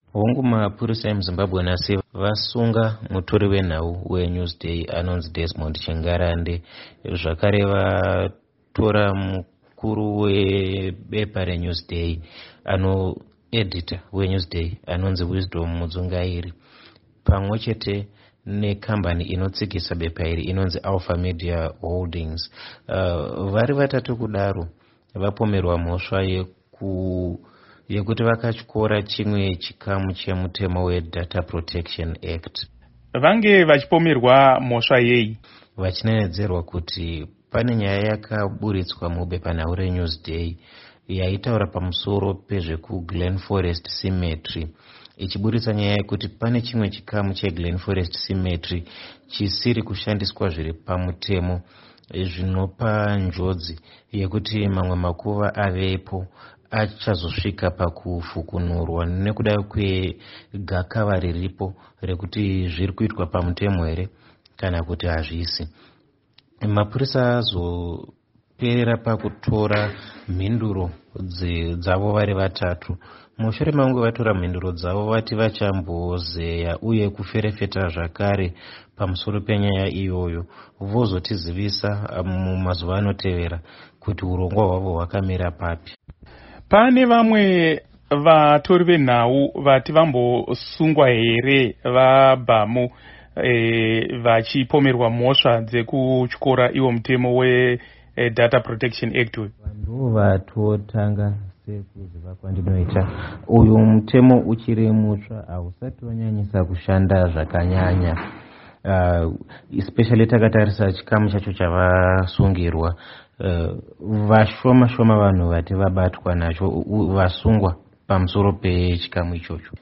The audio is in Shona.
Hongu mapurisa emuzimbabwe nhasi vasunga mutori wenhau weNewsday anonzi Desmond Chingarande. Zvakare vatora mukuru webepa reNewsday editor weNewsday anonzi Wisdom Mudzungairi, pamwe chete nekambani inotsigisa bepa iri inonzi Alpha Media Holdings. Vari vatatu kudaro vapomerwa mhosva yekuti vakatyora chimwe chikamu chemutemo weData Protection Act. Vange vachipomerwa mhosva yei? Vachinenedzerwa kuti pane nyaya yakaburitswa mubepanhau reNewsday yaitaura pamusoro pezveku Forest Cemetery, ichiburitsa nyaya yekuti pane chimwe chikamu cheGlenforest Cemetery chisiri kushandiswa zviri pamutemo, zvinopa njodzi yekuti mamwe makuva avepo achazosvika pakufukunurwa nekuda kwegakava riripo rekuti zviri kuitwa pamutemo here kana kuti hazvisi. Mapurisa azoperera pakutora mhinduro dzavo vari vatatu. Mushure mangu vatora mhinduro dzavo vati vachambozeya uye kuferefeta zvakare pamusoro penyaya iyoyo, vozotizivisa mumazuva anotevera kuti urongwa hwavo hwakamira papi. Pane vamwe vatori venhau vati vambosungwa here vabhamu vachipomerwa mhosva dzekutyora iwo mutemo weData Protection Act? Vanhu vatotanga sekuziva kwandinoita, uyu mutemo uchiri mutsva, hausati wanyanyisa kushanda zvakanyanya, especially takatarisa chikamu chacho chavasungirwa. Vashoma shoma vanhu vati vabatwa nacho vasungwa pamusoro pechikamu ichocho.